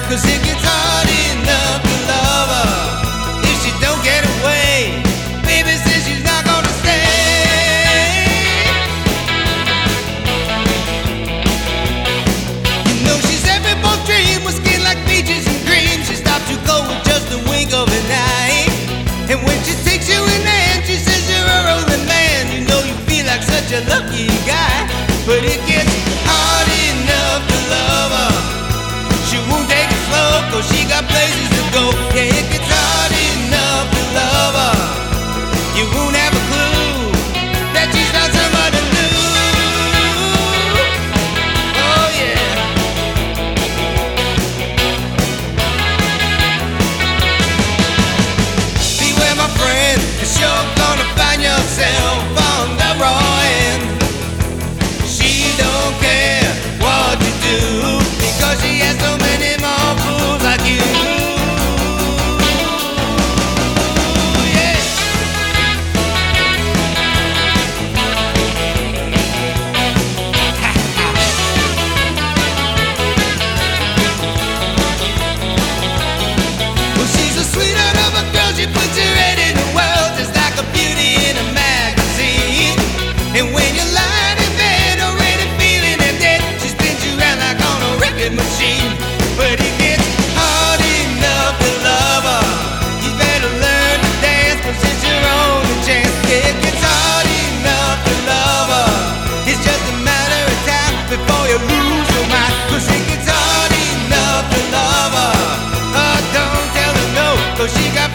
'cause it gets hard enough to love her. If she don't get away, baby says she's not gonna stay. You know she's every dream with skin like peaches and cream. She stops you cold with just a wink of an eye. And when she takes you in the hand, she says you're a rolling man. You know you feel like such a lucky guy. But it gets hard enough to love her. She won't take it slow, 'cause she got places to go. Yeah, it gets hard enough to love her. You won't have a clue that she's not somebody new. Oh yeah. Beware my friend, 'cause you're gonna find yourself on the raw end. She don't care what you do, because she has so many more fools like you. Yeah. Well, she's a sweetheart of a girl. She puts her head in the world just like a beauty in a magazine. And when you're lying in bed already feeling it dead, she spins you around like on a record machine. But it gets hard enough to love her. You better learn to dance, 'cause it's your only chance. Yeah, it gets hard enough to love her. It's just a matter of time before you lose your mind. 'Cause it gets hard enough to love her. Oh, don't tell her no, 'cause she got